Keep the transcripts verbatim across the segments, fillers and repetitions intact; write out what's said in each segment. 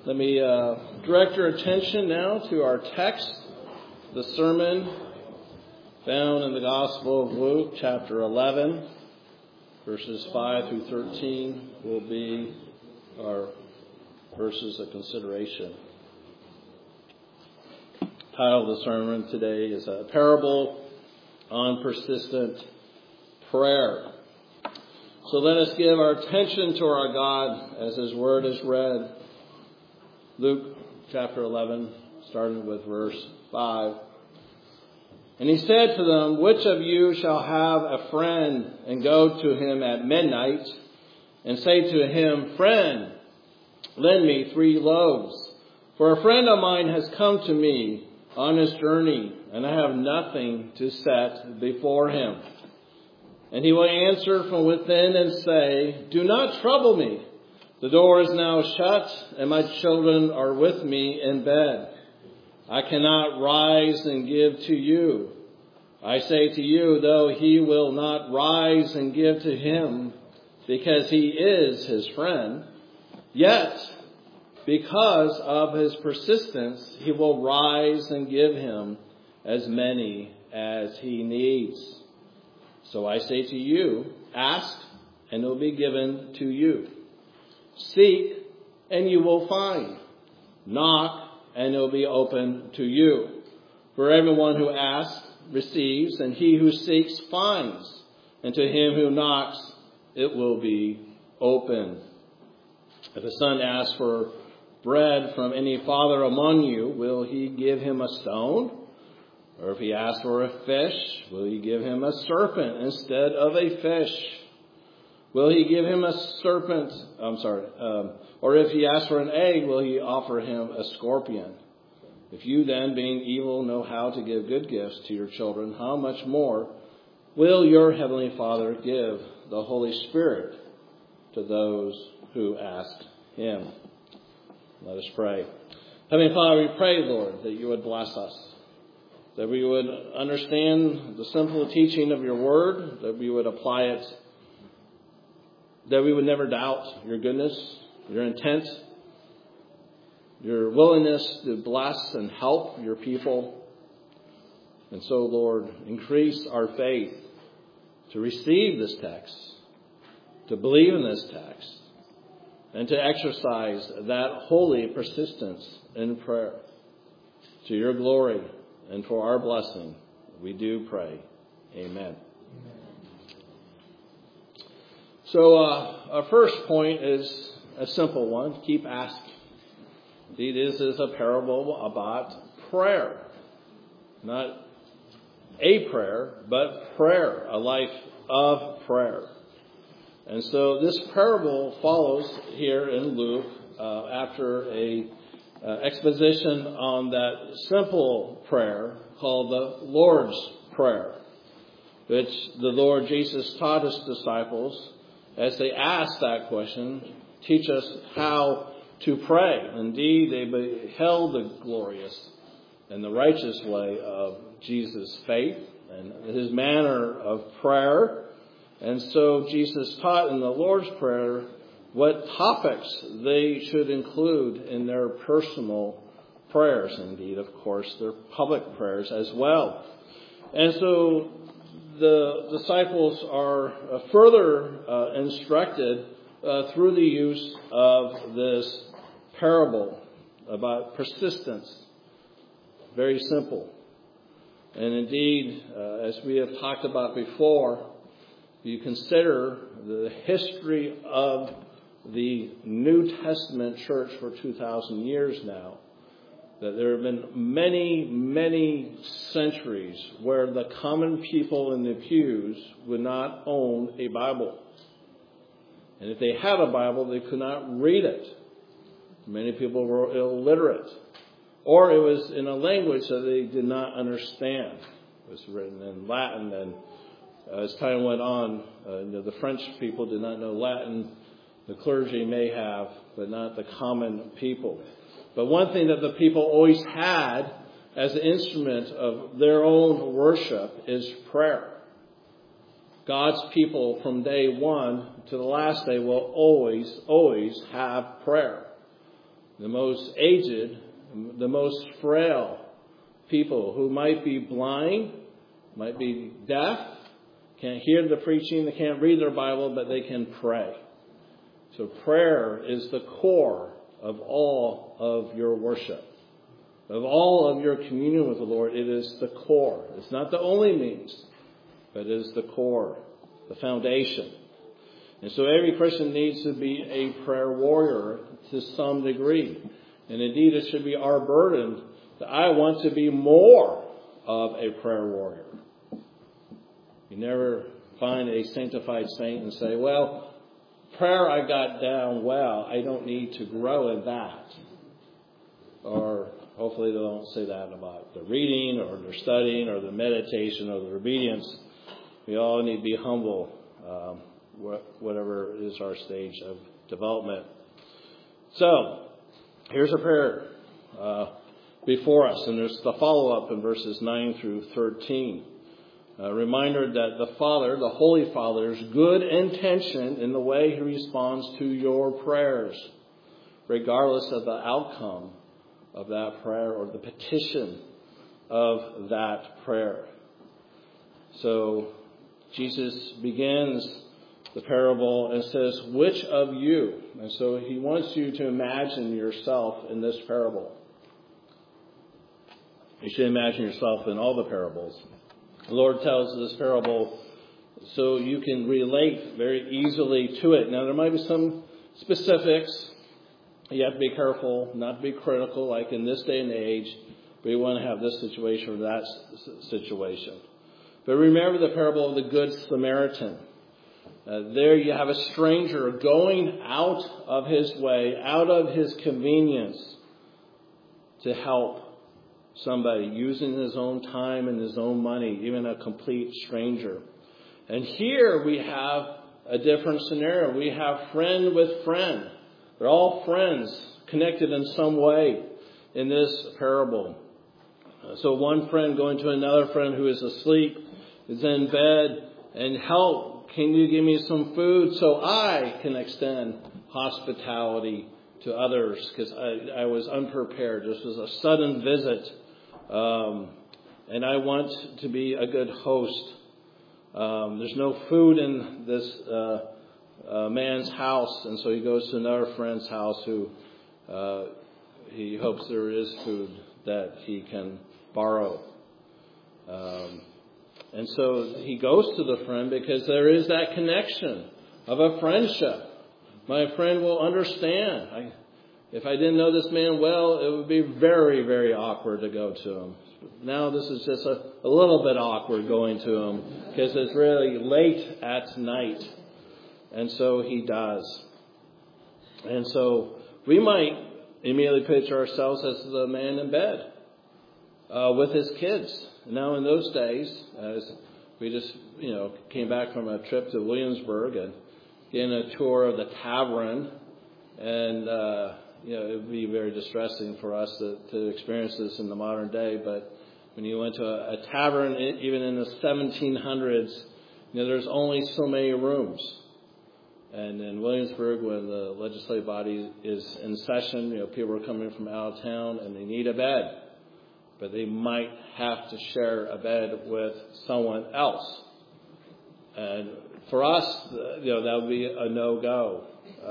Let me uh, direct your attention now to our text. The sermon found in the Gospel of Luke, chapter eleven, verses five through thirteen, will be our verses of consideration. The title of the sermon today is A Parable on Persistent Prayer. So let us give our attention to our God as His Word is read. Luke chapter eleven, starting with verse five. And he said to them, "Which of you shall have a friend and go to him at midnight and say to him, 'Friend, lend me three loaves, for a friend of mine has come to me on his journey, and I have nothing to set before him.' And he will answer from within and say, 'Do not trouble me. The door is now shut, and my children are with me in bed. I cannot rise and give to you. I say to you, though he will not rise and give to him, because he is his friend, yet because of his persistence, he will rise and give him as many as he needs. So I say to you, ask, and it will be given to you. Seek, and you will find. Knock, and it will be open to you. For everyone who asks receives, and he who seeks finds, and to him who knocks it will be open. If a son asks for bread from any father among you, will he give him a stone? Or if he asks for a fish, will he give him a serpent instead of a fish? Will he give him a serpent? I'm sorry. Um, or if he asks for an egg, will he offer him a scorpion? If you then, being evil, know how to give good gifts to your children, how much more will your heavenly Father give the Holy Spirit to those who ask him? Let us pray. Heavenly Father, we pray, Lord, that you would bless us, that we would understand the simple teaching of your word, that we would apply it, that we would never doubt your goodness, your intent, your willingness to bless and help your people. And so, Lord, increase our faith to receive this text, to believe in this text, and to exercise that holy persistence in prayer. To your glory and for our blessing, we do pray. Amen. So uh, our first point is a simple one. Keep asking. Indeed, this is a parable about prayer. Not a prayer, but prayer, a life of prayer. And so this parable follows here in Luke uh, after a uh, exposition on that simple prayer called the Lord's Prayer, which the Lord Jesus taught his disciples as they asked that question, teach us how to pray. Indeed, they beheld the glorious and the righteous way of Jesus' faith and his manner of prayer. And so Jesus taught in the Lord's Prayer what topics they should include in their personal prayers. Indeed, of course, their public prayers as well. And so the disciples are uh, further uh, instructed uh, through the use of this parable about persistence. Very simple. And indeed, uh, as we have talked about before, you consider the history of the New Testament church for two thousand years now, that there have been many, many centuries where the common people in the pews would not own a Bible. And if they had a Bible, they could not read it. Many people were illiterate. Or it was in a language that they did not understand. It was written in Latin, and as time went on, uh, you know, the French people did not know Latin. The clergy may have, but not the common people. But one thing that the people always had as an instrument of their own worship is prayer. God's people from day one to the last day will always, always have prayer. the most aged, the most frail people who might be blind, might be deaf, can't hear the preaching, they can't read their Bible, but they can pray. So prayer is the core of all of your worship. Of all of your communion with the Lord, it is the core. It's not the only means, but it is the core, the foundation. And so every Christian needs to be a prayer warrior to some degree. And indeed, it should be our burden that I want to be more of a prayer warrior. You never find a sanctified saint and say, well, prayer I got down well, I don't need to grow in that. Or hopefully they don't say that about the reading or their studying or the meditation or the obedience. We all need to be humble, um, whatever is our stage of development. So, here's a prayer uh, before us, and there's the follow-up in verses nine through thirteen. A reminder that the Father, the Holy Father's good intention in the way He responds to your prayers, regardless of the outcome of that prayer or the petition of that prayer. So Jesus begins the parable and says, which of you? And so He wants you to imagine yourself in this parable. You should imagine yourself in all the parables. The Lord tells this parable so you can relate very easily to it. Now, there might be some specifics. You have to be careful not to be critical, like in this day and age, but you want to have this situation or that situation. But remember the parable of the Good Samaritan. Uh, there you have a stranger going out of his way, out of his convenience to help somebody, using his own time and his own money, even a complete stranger. And here we have a different scenario. We have friend with friend. They're all friends, connected in some way in this parable. Uh, so one friend going to another friend who is asleep, is in bed, and help, can you give me some food so I can extend hospitality to others? Because I, I was unprepared. This was a sudden visit. Um, and I want to be a good host. Um, there's no food in this uh, uh, man's house, and so he goes to another friend's house who uh, he hopes there is food that he can borrow. Um, and so he goes to the friend because there is that connection of a friendship. My friend will understand. I, if I didn't know this man well, it would be very, very awkward to go to him. Now this is just a, a little bit awkward going to him because it's really late at night. And so he does. And so we might immediately picture ourselves as the man in bed uh, with his kids. Now in those days, as we just, you know, came back from a trip to Williamsburg and getting a tour of the tavern, and uh, you know, it would be very distressing for us to, to experience this in the modern day. But when you went to a, a tavern, even in the seventeen hundreds, you know, there's only so many rooms. And in Williamsburg, when the legislative body is in session, you know, people are coming from out of town and they need a bed. But they might have to share a bed with someone else. And for us, you know, that would be a no-go.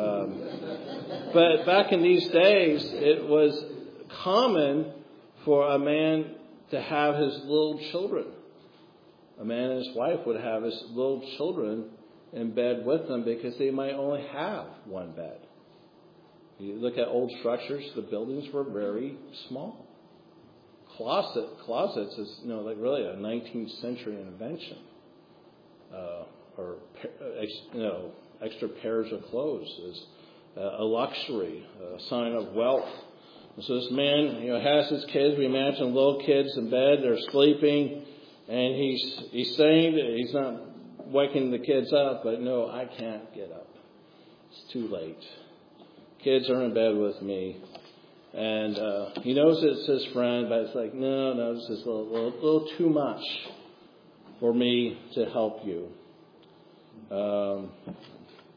Um, but back in these days, it was common for a man to have his little children. A man and his wife would have his little children in bed with them because they might only have one bed. You look at old structures, the buildings were very small. Closet, closets is, you know, like really a nineteenth century invention. Uh, or, you know, extra pairs of clothes is a luxury, a sign of wealth. And so this man, you know, has his kids. We imagine little kids in bed, they're sleeping, and he's he's saying that he's not waking the kids up, but no, I can't get up. It's too late. Kids are in bed with me. And uh, he knows it's his friend, but it's like, no, no, this is a little, little, little too much for me to help you. Um,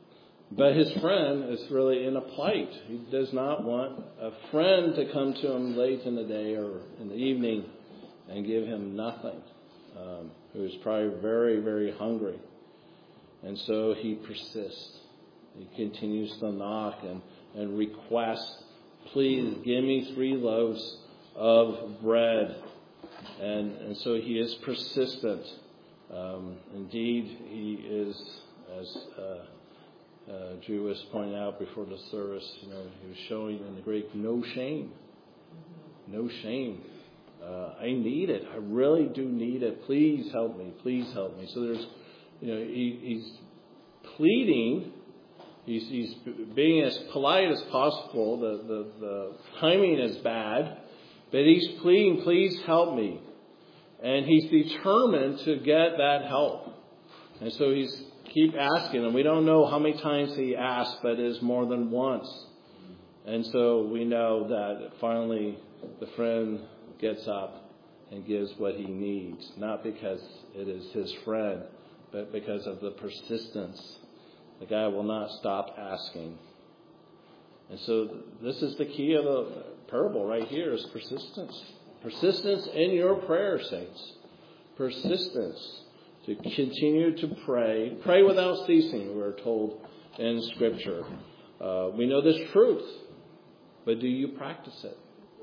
But his friend is really in a plight. He does not want a friend to come to him late in the day or in the evening and give him nothing. Um, who's probably very, very hungry. And so he persists. He continues to knock and, and request, please give me three loaves of bread. And, and so he is persistent. Um, indeed, he is, as uh, uh, Drew was pointing out before the service, you know, he was showing in the Greek, no shame. No shame. Uh, I need it. I really do need it. Please help me. Please help me. So there's, you know, he, he's pleading. He's, he's being as polite as possible. The, the, the timing is bad. But he's pleading, please help me. And he's determined to get that help. And so he's keep asking. And we don't know how many times he asked, but it is more than once. And so we know that finally the friend gets up and gives what he needs. Not because it is his friend, but because of the persistence. The guy will not stop asking. And so this is the key of the parable right here is persistence. Persistence in your prayer, saints. Persistence to continue to pray. Pray without ceasing, we're told in Scripture. Uh, we know this truth, but do you practice it?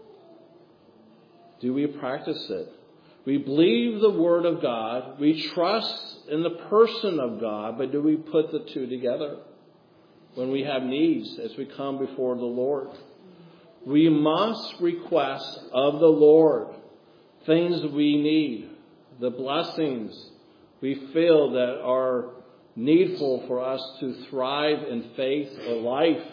Do we practice it? We believe the Word of God. We trust in the person of God, but do we put the two together when we have needs as we come before the Lord? We must request of the Lord things we need, the blessings we feel that are needful for us to thrive in faith or life,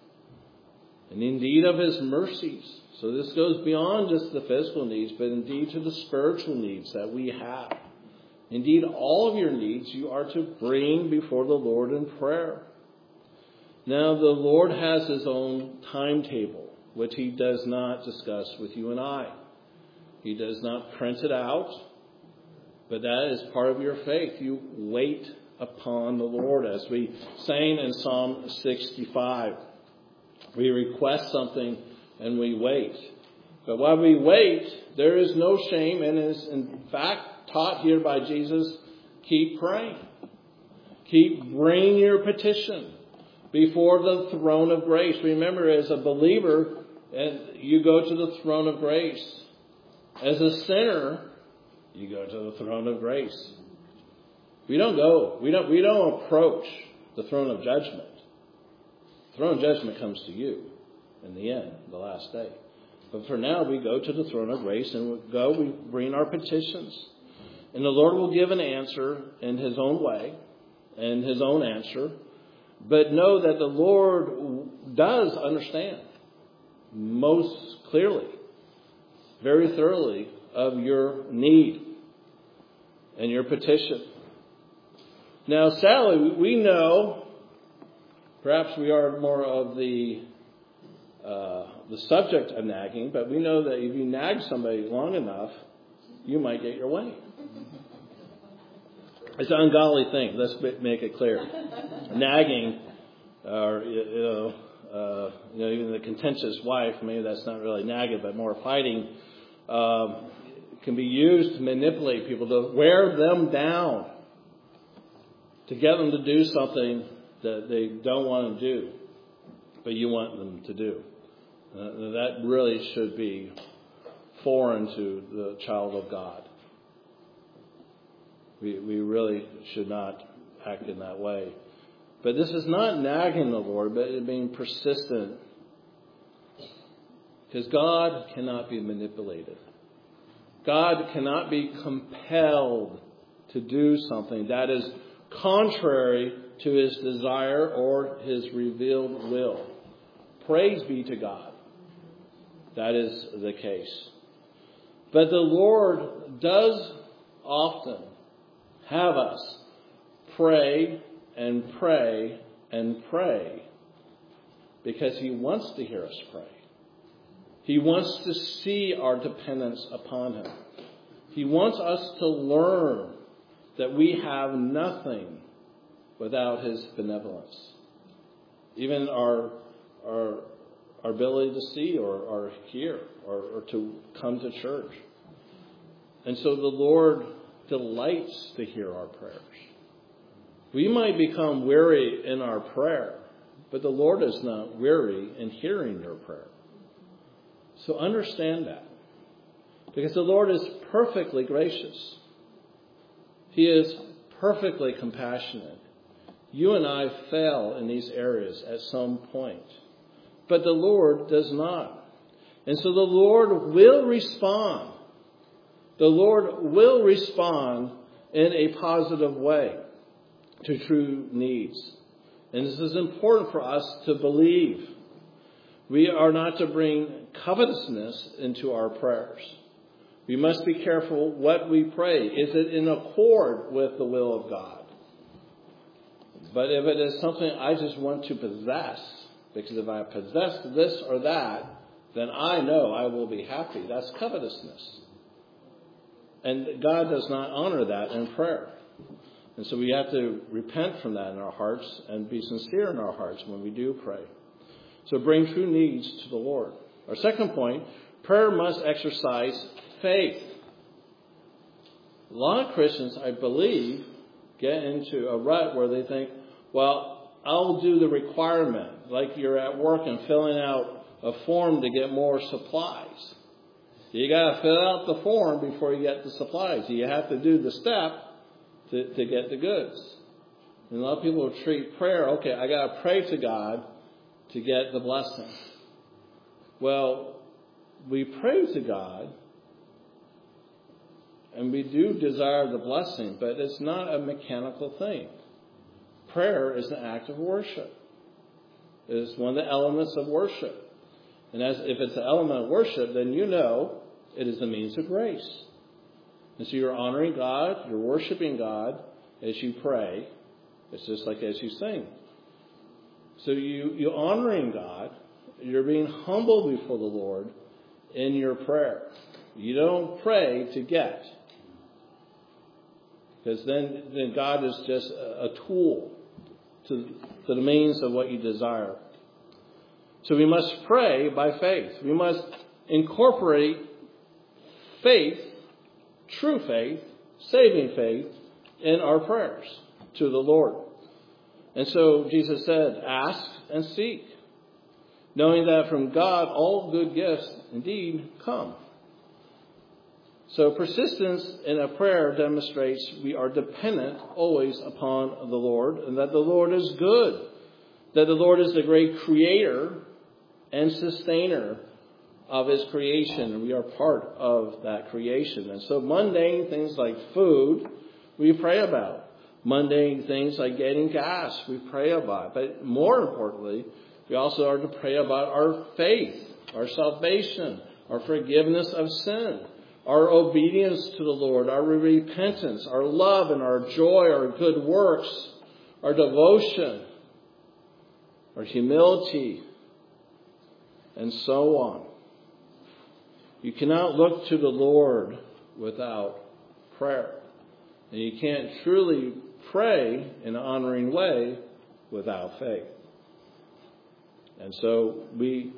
and indeed of His mercies. So this goes beyond just the physical needs, but indeed to the spiritual needs that we have. Indeed, all of your needs you are to bring before the Lord in prayer. Now, the Lord has His own timetable, which He does not discuss with you and I. He does not print it out, but that is part of your faith. You wait upon the Lord, as we sang in Psalm sixty-five. We request something and we wait. But while we wait, there is no shame, and is in fact taught here by Jesus, keep praying. Keep bringing your petition before the throne of grace. Remember, as a believer, and you go to the throne of grace. As a sinner, you go to the throne of grace. We don't go, we don't, we don't approach the throne of judgment. The throne of judgment comes to you in the end, the last day. But for now, we go to the throne of grace and we go, we bring our petitions. And the Lord will give an answer in His own way and His own answer. But know that the Lord does understand most clearly, very thoroughly, of your need and your petition. Now, sadly, we know, perhaps we are more of the uh, the subject of nagging, but we know that if you nag somebody long enough, you might get your way. It's an ungodly thing. Let's make it clear. Nagging, or you know, uh, you know, even the contentious wife, maybe that's not really nagging, but more fighting, um, can be used to manipulate people, to wear them down, to get them to do something that they don't want to do, but you want them to do. Uh, that really should be foreign to the child of God. We we really should not act in that way. But this is not nagging the Lord, but it being persistent. Because God cannot be manipulated. God cannot be compelled to do something that is contrary to His desire or His revealed will. Praise be to God. That is the case. But the Lord does often have us pray and pray and pray because He wants to hear us pray. He wants to see our dependence upon Him. He wants us to learn that we have nothing without His benevolence. even our our our ability to see or, or hear or, or to come to church. And so the Lord delights to hear our prayers. We might become weary in our prayer, but the Lord is not weary in hearing your prayer. So understand that. Because the Lord is perfectly gracious. He is perfectly compassionate. You and I fail in these areas at some point. But the Lord does not. And so the Lord will respond. The Lord will respond in a positive way to true needs. And this is important for us to believe. We are not to bring covetousness into our prayers. We must be careful what we pray. Is it in accord with the will of God? But if it is something I just want to possess, because if I possess this or that, then I know I will be happy. That's covetousness. And God does not honor that in prayer. And so we have to repent from that in our hearts and be sincere in our hearts when we do pray. So bring true needs to the Lord. Our second point, prayer must exercise faith. A lot of Christians, I believe, get into a rut where they think, well, I'll do the requirement, like you're at work and filling out a form to get more supplies. You got to fill out the form before you get the supplies. You have to do the step to, to get the goods. And a lot of people treat prayer, okay, I got to pray to God to get the blessing. Well, we pray to God and we do desire the blessing, but it's not a mechanical thing. Prayer is an act of worship. It is one of the elements of worship. And as if it's an element of worship, then you know it is the means of grace. And so you're honoring God, you're worshiping God as you pray. It's just like as you sing. So you, you're honoring God, you're being humble before the Lord in your prayer. You don't pray to get. Because then, then God is just a, a tool to, to the means of what you desire. So we must pray by faith. We must incorporate faith, true faith, saving faith, in our prayers to the Lord. And so Jesus said, ask and seek, knowing that from God all good gifts indeed come. So persistence in a prayer demonstrates we are dependent always upon the Lord, and that the Lord is good, that the Lord is the great creator and sustainer of his creation, and we are part of that creation. And so mundane things like food, we pray about. Mundane things like getting gas, we pray about. But more importantly, we also are to pray about our faith, our salvation, our forgiveness of sin, our obedience to the Lord, our repentance, our love and our joy, our good works, our devotion, our humility, and so on. You cannot look to the Lord without prayer. And you can't truly pray in an honoring way without faith. And so we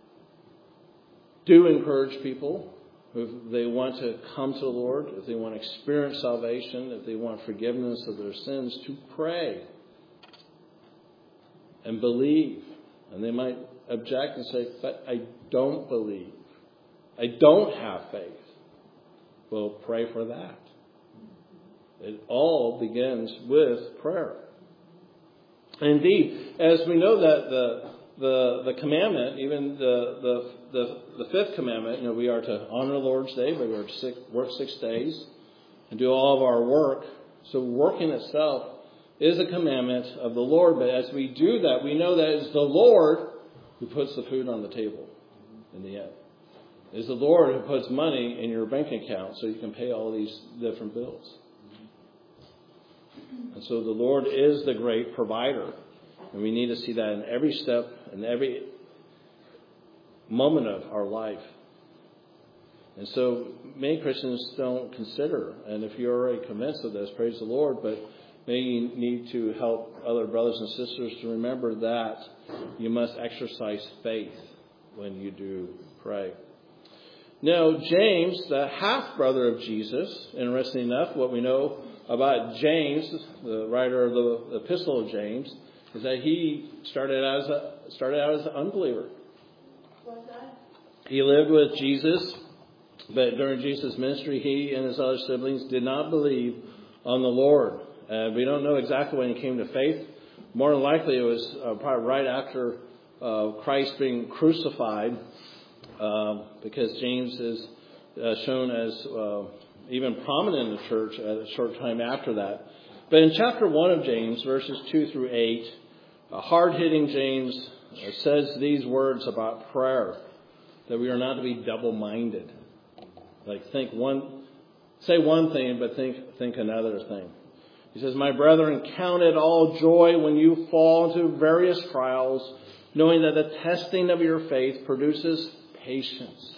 do encourage people, if they want to come to the Lord, if they want to experience salvation, if they want forgiveness of their sins, to pray and believe. And they might object and say, but I don't believe. I don't have faith. Well, pray for that. It all begins with prayer. Indeed, as we know that the the the commandment, even the the the, the fifth commandment, you know, we are to honor the Lord's day, but we are to work six days and do all of our work. So working itself is a commandment of the Lord. But as we do that, we know that it's the Lord who puts the food on the table in the end. It's the Lord who puts money in your bank account so you can pay all these different bills. And so the Lord is the great provider. And we need to see that in every step, in every moment of our life. And so many Christians don't consider, and if you're already convinced of this, praise the Lord, but may you need to help other brothers and sisters to remember that you must exercise faith when you do pray. Now, James, the half-brother of Jesus, interesting enough, what we know about James, the writer of the Epistle of James, is that he started out as a, started out as an unbeliever. What's that? He lived with Jesus, but during Jesus' ministry, he and his other siblings did not believe on the Lord. Uh, we don't know exactly when he came to faith. More than likely, it was uh, probably right after uh, Christ being crucified, uh, because James is uh, shown as uh, even prominent in the church at a short time after that. But in chapter one of James, verses two through eight, a hard-hitting James says these words about prayer, that we are not to be double-minded. Like think one, say one thing, but think think another thing. He says, "My brethren, count it all joy when you fall into various trials, knowing that the testing of your faith produces patience."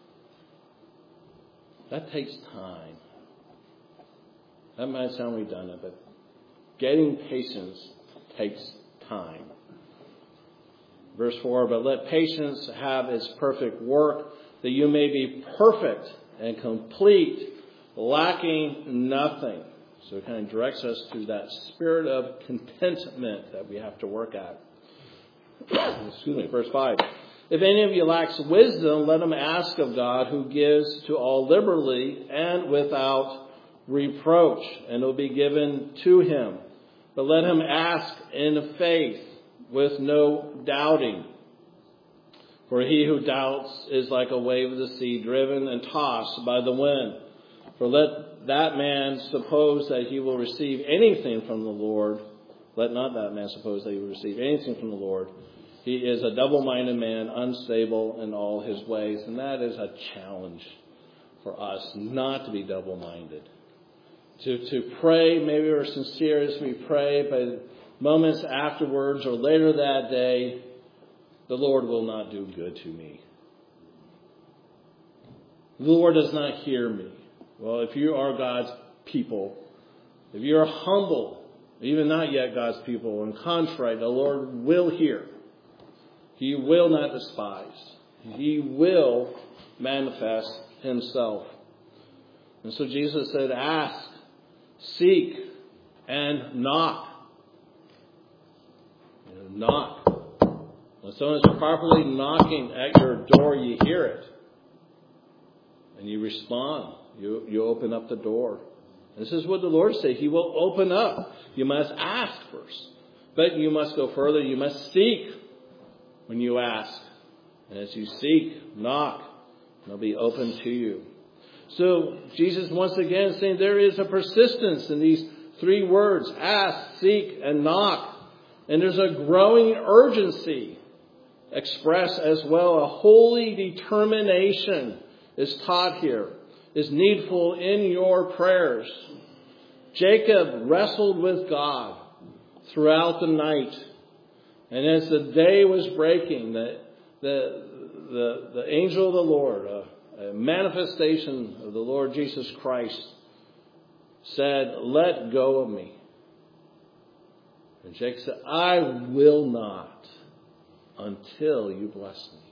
That takes time. That might sound redundant, but getting patience takes time. Verse four, "But let patience have its perfect work, that you may be perfect and complete, lacking nothing." So it kind of directs us to that spirit of contentment that we have to work at. Excuse me, verse five. "If any of you lacks wisdom, let him ask of God, who gives to all liberally and without reproach, and it will be given to him. But let him ask in faith, with no doubting. For he who doubts is like a wave of the sea, driven and tossed by the wind. For let that man suppose that he will receive anything from the Lord. Let not that man suppose that he will receive anything from the Lord. He is a double-minded man, unstable in all his ways." And that is a challenge for us, not to be double-minded. To, to pray, maybe we're sincere as we pray, but moments afterwards or later that day, the Lord will not do good to me. The Lord does not hear me. Well, if you are God's people, if you are humble, even not yet God's people, and contrite, the Lord will hear. He will not despise. He will manifest himself. And so Jesus said, ask, seek, and knock. Knock. When someone is properly knocking at your door, you hear it. And you respond. You, you open up the door. This is what the Lord said. He will open up. You must ask first. But you must go further. You must seek when you ask. And as you seek, knock, and it'll be open to you. So Jesus once again is saying there is a persistence in these three words. Ask, seek, and knock. And there's a growing urgency expressed as well. A holy determination is taught here, is needful in your prayers. Jacob wrestled with God throughout the night. And as the day was breaking, the, the, the, the angel of the Lord, a, a manifestation of the Lord Jesus Christ, said, "Let go of me." And Jacob said, "I will not until you bless me."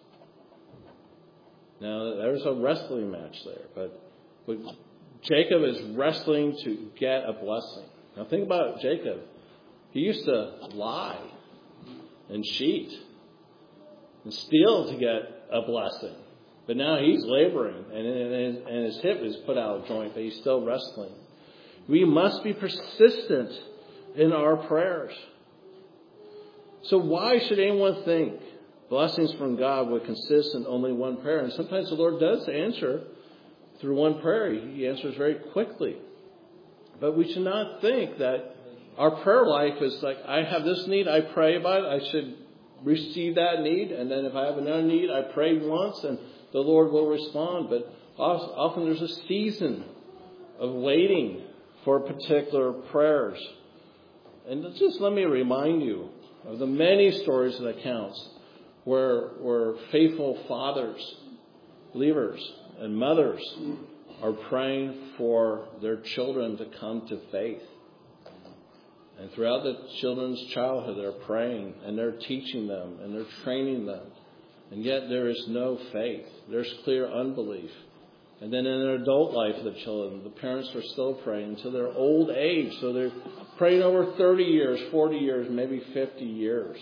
Now, there's a wrestling match there, but, but Jacob is wrestling to get a blessing. Now, think about Jacob. He used to lie and cheat and steal to get a blessing. But now he's laboring, and, and, and his hip is put out of joint, but he's still wrestling. We must be persistent in our prayers. So why should anyone think blessings from God would consist in only one prayer? And sometimes the Lord does answer through one prayer. He answers very quickly. But we should not think that our prayer life is like, I have this need, I pray about it, I should receive that need, and then if I have another need, I pray once, and the Lord will respond. But often there's a season of waiting for particular prayers. And just let me remind you of the many stories and accounts where, where faithful fathers, believers, and mothers are praying for their children to come to faith. And throughout the children's childhood, they're praying and they're teaching them and they're training them. And yet there is no faith. There's clear unbelief. And then in their adult life of the children, the parents are still praying until their old age. So they're praying over thirty years, forty years, maybe fifty years.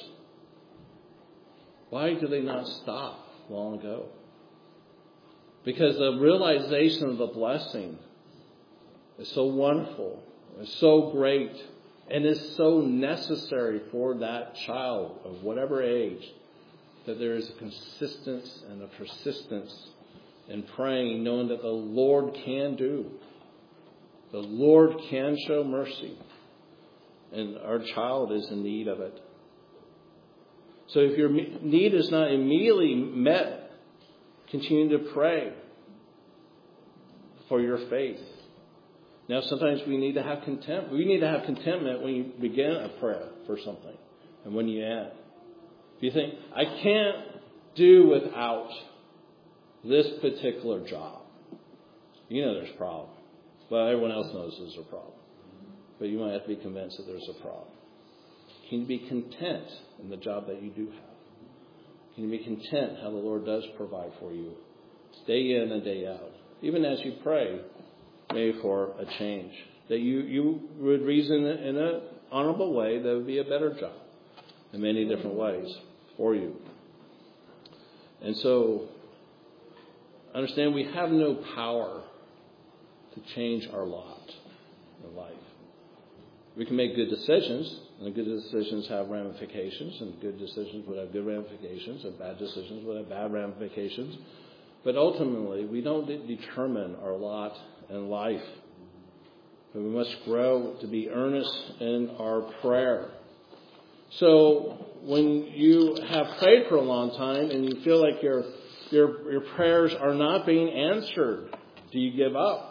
Why do they not stop long ago? Because the realization of the blessing is so wonderful, is so great, and is so necessary for that child of whatever age, that there is a consistency and a persistence in praying, knowing that the Lord can do. The Lord can show mercy. And our child is in need of it. So if your need is not immediately met, continue to pray for your faith. Now, sometimes we need to have contempt. We need to have contentment when you begin a prayer for something and when you end. If you think, I can't do without this particular job, you know there's a problem. Well, everyone else knows there's a problem. But you might have to be convinced that there's a problem. Can you be content in the job that you do have? Can you be content how the Lord does provide for you day in and day out? Even as you pray, maybe for a change. That you, you would reason in an honorable way that would be a better job in many different ways for you. And so, understand we have no power to change our lot in life. We can make good decisions, and good decisions have ramifications, and good decisions would have good ramifications, and bad decisions would have bad ramifications. But ultimately, we don't determine our lot in life. But we must grow to be earnest in our prayer. So when you have prayed for a long time and you feel like your your your prayers are not being answered, do you give up?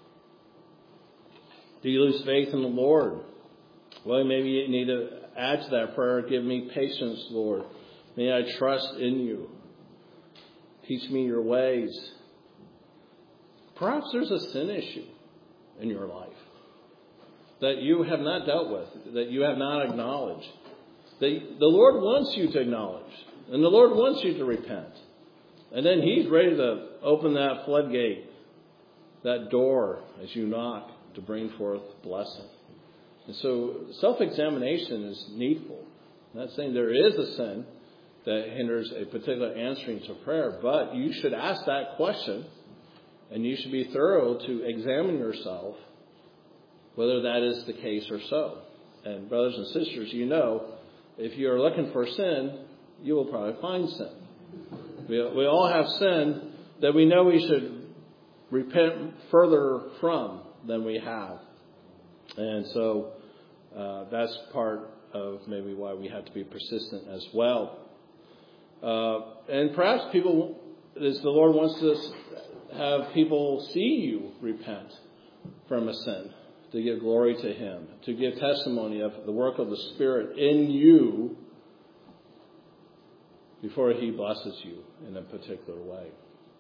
Do you lose faith in the Lord? Well, maybe you need to add to that prayer, give me patience, Lord. May I trust in you. Teach me your ways. Perhaps there's a sin issue in your life that you have not dealt with, that you have not acknowledged. That the Lord wants you to acknowledge, and the Lord wants you to repent. And then He's ready to open that floodgate, that door as you knock, to bring forth blessing. And so self-examination is needful. I'm not saying there is a sin that hinders a particular answering to prayer, but you should ask that question, and you should be thorough to examine yourself whether that is the case or so. And brothers and sisters, you know, if you're looking for sin, you will probably find sin. We, we all have sin that we know we should repent further from than we have. And so uh, that's part of maybe why we have to be persistent as well. Uh, and perhaps people, as the Lord wants to have people see you repent from a sin, to give glory to Him, to give testimony of the work of the Spirit in you before He blesses you in a particular way.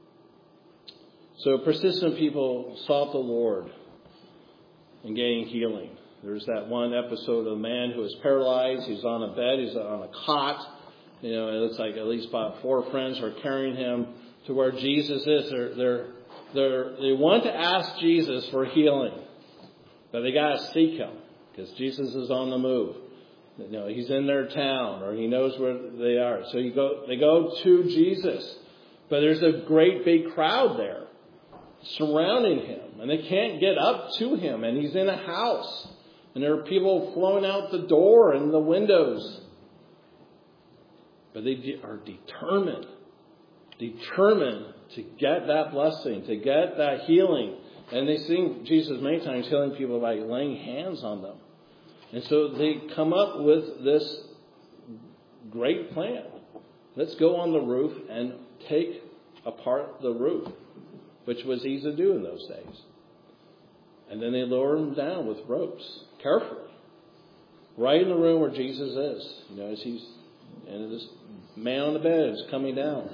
So persistent people sought the Lord in getting healing. There's that one episode of a man who is paralyzed. He's on a bed. He's on a cot. You know, it looks like at least about four friends are carrying him to where Jesus is. They're, they're, they're, they want to ask Jesus for healing, but they got to seek Him because Jesus is on the move. You know, He's in their town, or He knows where they are. So you go, they go to Jesus, but there's a great big crowd there surrounding Him, and they can't get up to Him, and He's in a house, and there are people flowing out the door and the windows. But they are determined, determined to get that blessing, to get that healing. And they've seen Jesus many times healing people by laying hands on them. And so they come up with this great plan. Let's go on the roof and take apart the roof, which was easy to do in those days. And then they lower him down with ropes, carefully, right in the room where Jesus is. You know, as he's, and this man on the bed is coming down.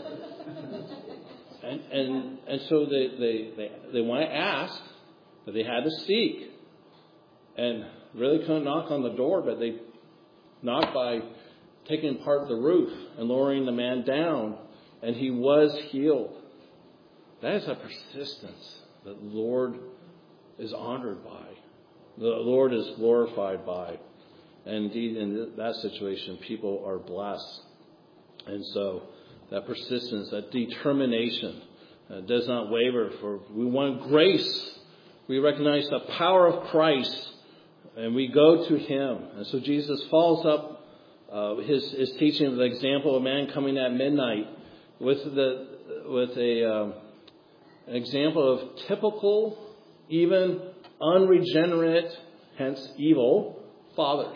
And and and so they they they, they want to ask, but they had to seek. And Really couldn't knock on the door, but they knocked by taking part of the roof and lowering the man down, and he was healed. That is a persistence that the Lord is honored by. The Lord is glorified by. And indeed, in that situation, people are blessed. And so, that persistence, that determination uh, does not waver. For we want grace. We recognize the power of Christ, and we go to Him. And so Jesus follows up uh, his, his teaching with the example of a man coming at midnight with the with a um, an example of typical, even unregenerate, hence evil, fathers.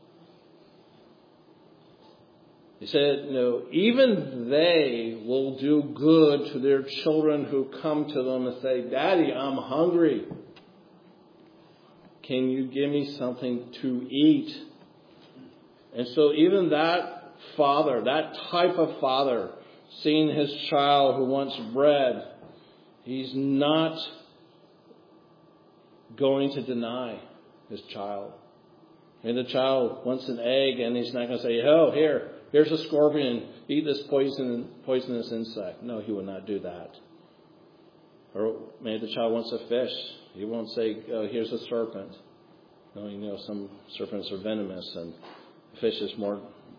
He said, you know, even they will do good to their children who come to them and say, Daddy, I'm hungry. Can you give me something to eat? And so even that father, that type of father, seeing his child who wants bread, he's not going to deny his child. And the child wants an egg, and he's not going to say, oh, here, here's a scorpion, eat this poison, poisonous insect. No, he will not do that. Or maybe the child wants a fish. He won't say, oh, here's a serpent. No, you know, some serpents are venomous, and fish is more,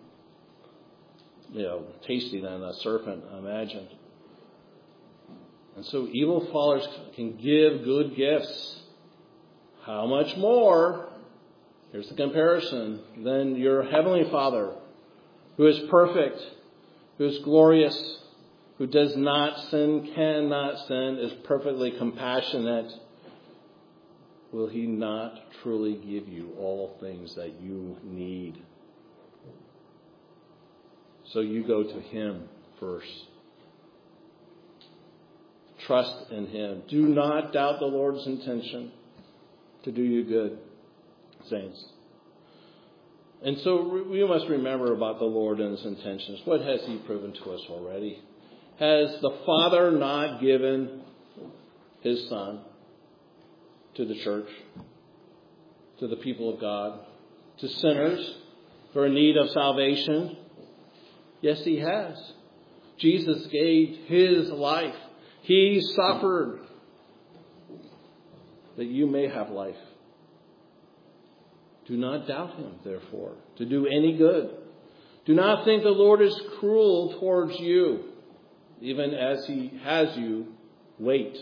you know, tasty than a serpent, I imagine. And so evil fathers can give good gifts. How much more, here's the comparison, than your heavenly Father, who is perfect, who is glorious, who does not sin, cannot sin, is perfectly compassionate. Will He not truly give you all things that you need? So you go to Him first. Trust in Him. Do not doubt the Lord's intention to do you good, saints. And so we must remember about the Lord and His intentions. What has He proven to us already? Has the Father not given His Son to the church, to the people of God, to sinners who are in need of salvation? Yes, He has. Jesus gave His life. He suffered that you may have life. Do not doubt Him, therefore, to do any good. Do not think the Lord is cruel towards you, even as He has you wait.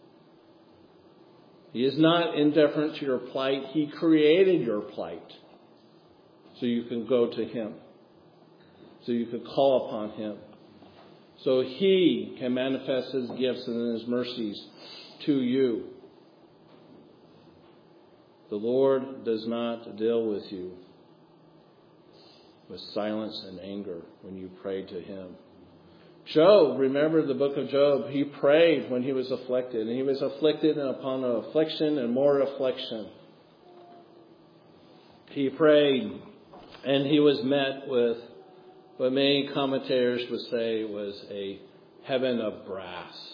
He is not indifferent to your plight. He created your plight so you can go to Him, so you can call upon Him, so He can manifest His gifts and His mercies to you. The Lord does not deal with you with silence and anger when you pray to Him. Job, remember the book of Job, he prayed when he was afflicted, and he was afflicted upon affliction and more affliction. He prayed, and he was met with what many commentators would say was a heaven of brass.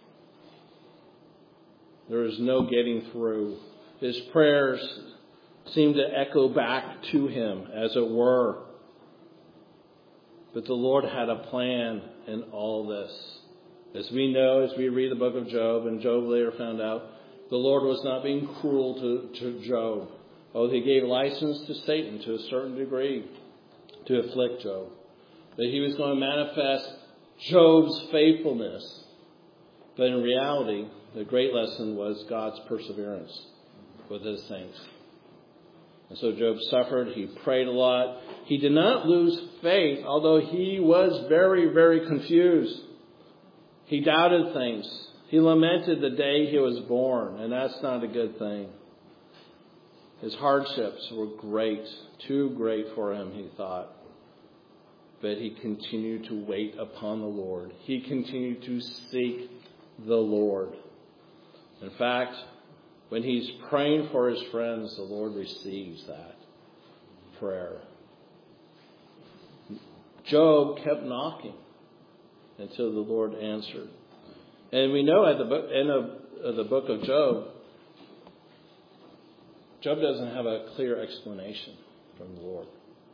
There was no getting through. His prayers seemed to echo back to him, as it were. But the Lord had a plan in all this. As we know, as we read the book of Job, and Job later found out, the Lord was not being cruel to, to Job. Oh, He gave license to Satan to a certain degree to afflict Job. That He was going to manifest Job's faithfulness. But in reality, the great lesson was God's perseverance with His saints. And so Job suffered. He prayed a lot. He did not lose faith, although he was very, very confused. He doubted things. He lamented the day he was born, and that's not a good thing. His hardships were great, too great for him, he thought. But he continued to wait upon the Lord. He continued to seek the Lord. In fact, when he's praying for his friends, the Lord receives that prayer. Job kept knocking until the Lord answered. And we know at the end of the book of Job, Job doesn't have a clear explanation from the Lord.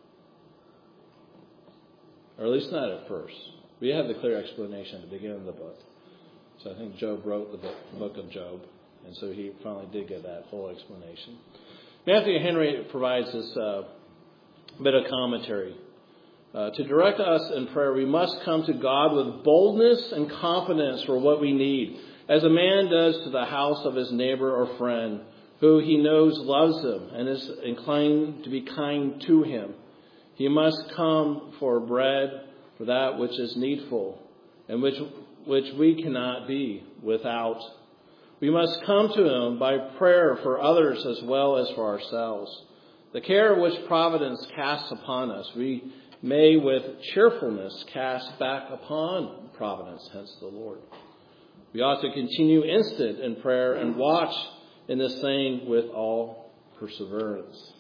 Or at least not at first. We have the clear explanation at the beginning of the book. So I think Job wrote the book, the book of Job. And so he finally did get that full explanation. Matthew Henry provides this uh, bit of commentary. Uh, to direct us in prayer, we must come to God with boldness and confidence for what we need, as a man does to the house of his neighbor or friend, who he knows loves him and is inclined to be kind to him. He must come for bread, for that which is needful, and which which we cannot be without. We must come to him by prayer for others as well as for ourselves. The care which providence casts upon us, we may with cheerfulness cast back upon providence, hence the Lord. We ought to continue instant in prayer and watch in the same with all perseverance.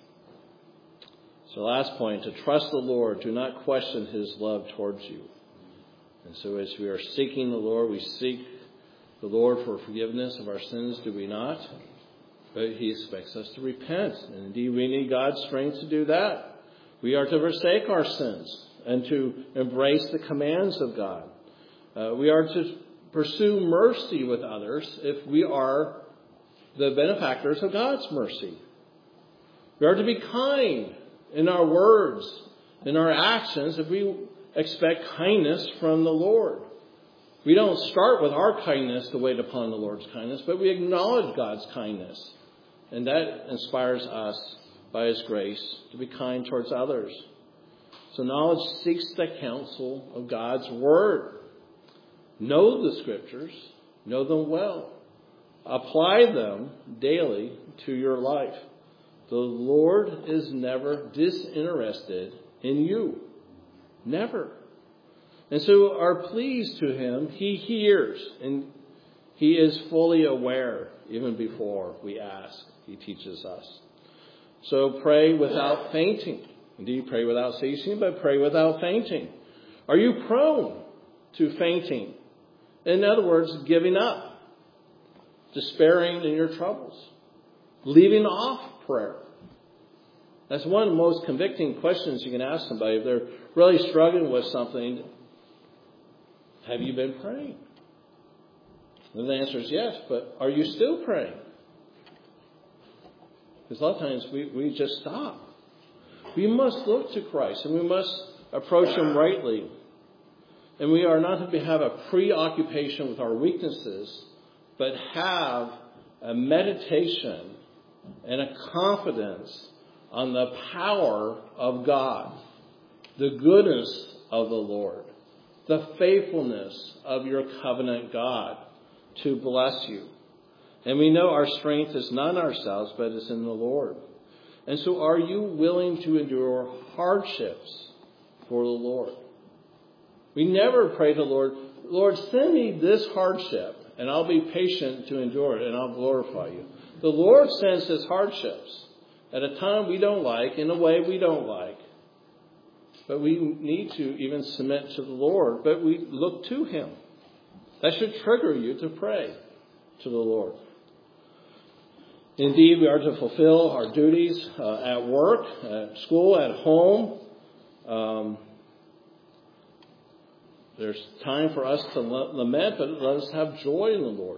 So last point, to trust the Lord, do not question his love towards you. And so as we are seeking the Lord, we seek the Lord for forgiveness of our sins, do we not? But he expects us to repent. And indeed, we need God's strength to do that. We are to forsake our sins and to embrace the commands of God. Uh, we are to pursue mercy with others if we are the benefactors of God's mercy. We are to be kind in our words, in our actions, if we expect kindness from the Lord. We don't start with our kindness to wait upon the Lord's kindness, but we acknowledge God's kindness. And that inspires us by his grace to be kind towards others. So knowledge seeks the counsel of God's word. Know the scriptures, know them well. Apply them daily to your life. The Lord is never disinterested in you. Never. And so our pleas to him, he hears and he is fully aware even before we ask. He teaches us. So pray without fainting. Indeed, pray without ceasing, but pray without fainting. Are you prone to fainting? In other words, giving up, despairing in your troubles, leaving off prayer. That's one of the most convicting questions you can ask somebody. If they're really struggling with something, have you been praying? And the answer is yes, but are you still praying? Because a lot of times we, we just stop. We must look to Christ and we must approach him rightly. And we are not to have a preoccupation with our weaknesses, but have a meditation and a confidence on the power of God, the goodness of the Lord, the faithfulness of your covenant God to bless you. And we know our strength is not in ourselves, but is in the Lord. And so are you willing to endure hardships for the Lord? We never pray to the Lord, Lord, send me this hardship, and I'll be patient to endure it, and I'll glorify you. The Lord sends his hardships at a time we don't like, in a way we don't like. But we need to even submit to the Lord, but we look to him. That should trigger you to pray to the Lord. Indeed, we are to fulfill our duties uh, at work, at school, at home. Um, there's time for us to lament, but let us have joy in the Lord.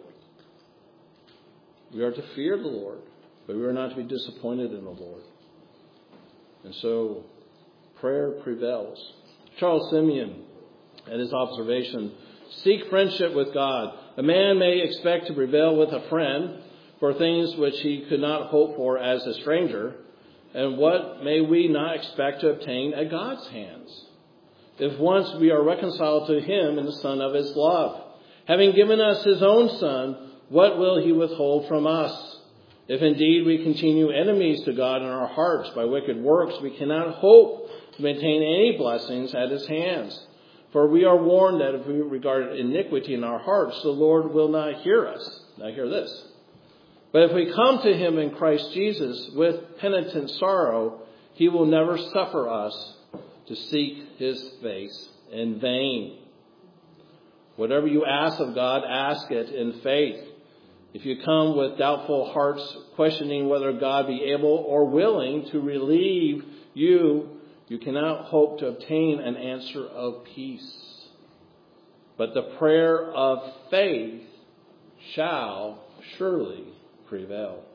We are to fear the Lord, but we are not to be disappointed in the Lord. And so prayer prevails. Charles Simeon, at his observation, seek friendship with God. A man may expect to prevail with a friend for things which he could not hope for as a stranger. And what may we not expect to obtain at God's hands? If once we are reconciled to him in the Son of his love, having given us his own Son, what will he withhold from us? If indeed we continue enemies to God in our hearts by wicked works, we cannot hope to maintain any blessings at his hands. For we are warned that if we regard iniquity in our hearts, the Lord will not hear us. Now hear this. But if we come to him in Christ Jesus with penitent sorrow, he will never suffer us to seek his face in vain. Whatever you ask of God, ask it in faith. If you come with doubtful hearts, questioning whether God be able or willing to relieve you, you cannot hope to obtain an answer of peace. But the prayer of faith shall surely prevail.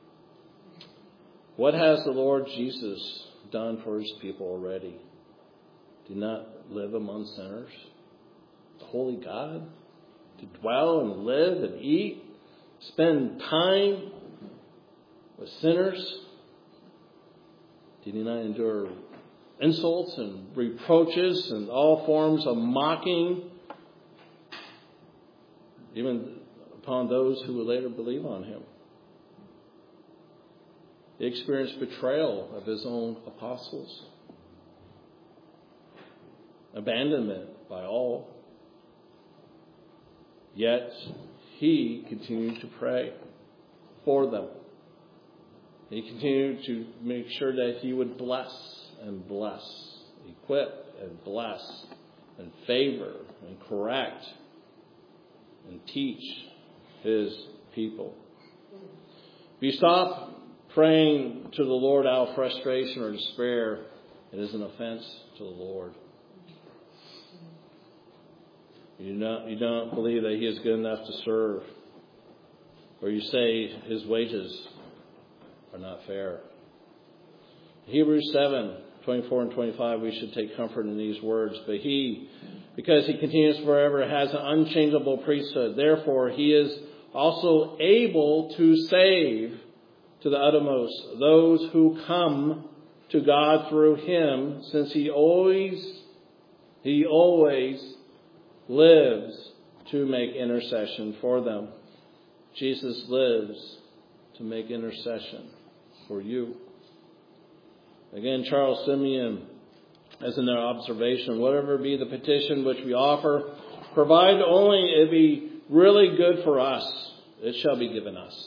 What has the Lord Jesus done for his people already? Did not live among sinners? The holy God? To dwell and live and eat? Spend time with sinners? Did he not endure insults and reproaches and all forms of mocking, even upon those who would later believe on him? He experienced betrayal of his own apostles, abandonment by all. Yet he continued to pray for them. He continued to make sure that he would bless and bless, equip and bless, and favor and correct and teach his people. If you stop praying to the Lord out of frustration or despair, it is an offense to the Lord. You don't, you don't believe that he is good enough to serve. Or you say his wages are not fair. Hebrews seven, twenty-four and twenty-five, we should take comfort in these words. But he, because he continues forever, has an unchangeable priesthood. Therefore, he is also able to save to the uttermost those who come to God through him, since he always, he always lives to make intercession for them. Jesus lives to make intercession for you. Again, Charles Simeon, as in their observation, whatever be the petition which we offer, provide only it be really good for us, it shall be given us.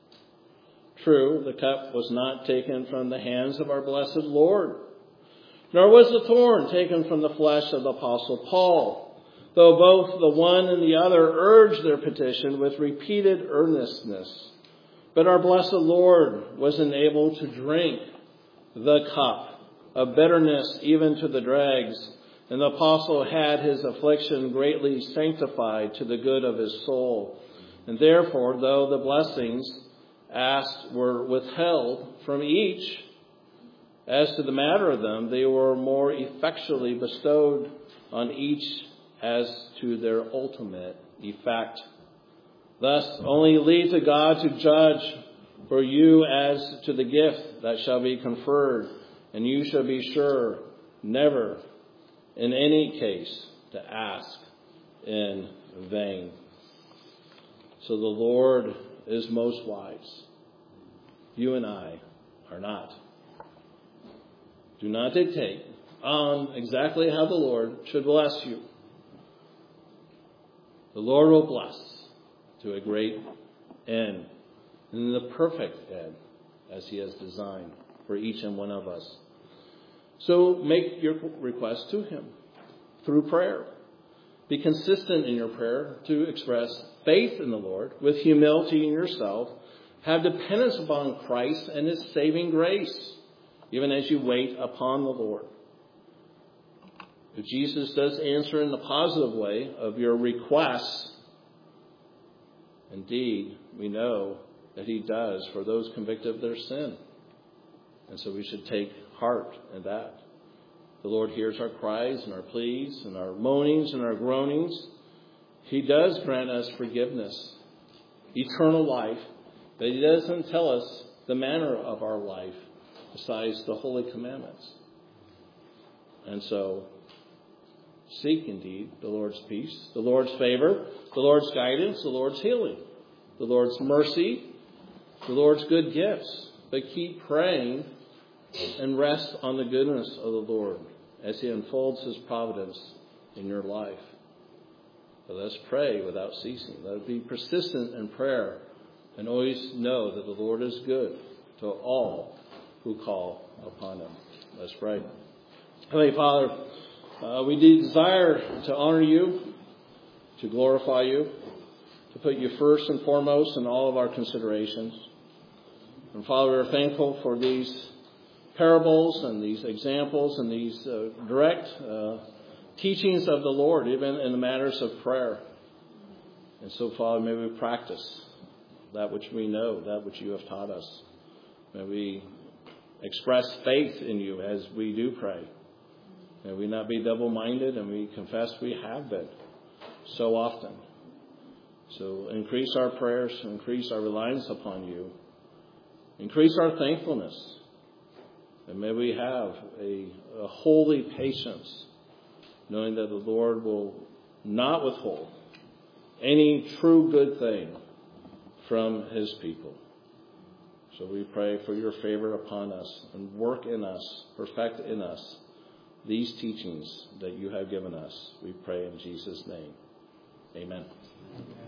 True, the cup was not taken from the hands of our blessed Lord, nor was the thorn taken from the flesh of the Apostle Paul, though both the one and the other urged their petition with repeated earnestness. But our blessed Lord was enabled to drink the cup of bitterness even to the dregs, and the apostle had his affliction greatly sanctified to the good of his soul. And therefore, though the blessings asked were withheld from each, as to the matter of them, they were more effectually bestowed on each as to their ultimate effect. Thus, only leave to God to judge for you as to the gift that shall be conferred, and you shall be sure never in any case to ask in vain. So the Lord is most wise. You and I are not. Do not dictate on exactly how the Lord should bless you. The Lord will bless to a great end, and the perfect end, as he has designed for each and one of us. So make your request to him through prayer. Be consistent in your prayer to express faith in the Lord with humility in yourself. Have dependence upon Christ and his saving grace, even as you wait upon the Lord. If Jesus does answer in the positive way of your requests, indeed, we know that he does for those convicted of their sin. And so we should take heart in that. The Lord hears our cries and our pleas and our moanings and our groanings. He does grant us forgiveness, eternal life, but he doesn't tell us the manner of our life besides the holy commandments. And so seek indeed the Lord's peace, the Lord's favor, the Lord's guidance, the Lord's healing, the Lord's mercy, the Lord's good gifts. But keep praying and rest on the goodness of the Lord as he unfolds his providence in your life. So let's pray without ceasing. Let us be persistent in prayer and always know that the Lord is good to all who call upon him. Let's pray. Heavenly Father, Uh, we desire to honor you, to glorify you, to put you first and foremost in all of our considerations. And Father, we're thankful for these parables and these examples and these uh, direct uh, teachings of the Lord, even in the matters of prayer. And so, Father, may we practice that which we know, that which you have taught us. May we express faith in you as we do pray. May we not be double-minded, and we confess we have been so often. So increase our prayers, increase our reliance upon you, increase our thankfulness, and may we have a, a holy patience, knowing that the Lord will not withhold any true good thing from his people. So we pray for your favor upon us and work in us, perfect in us these teachings that you have given us. We pray in Jesus' name. Amen.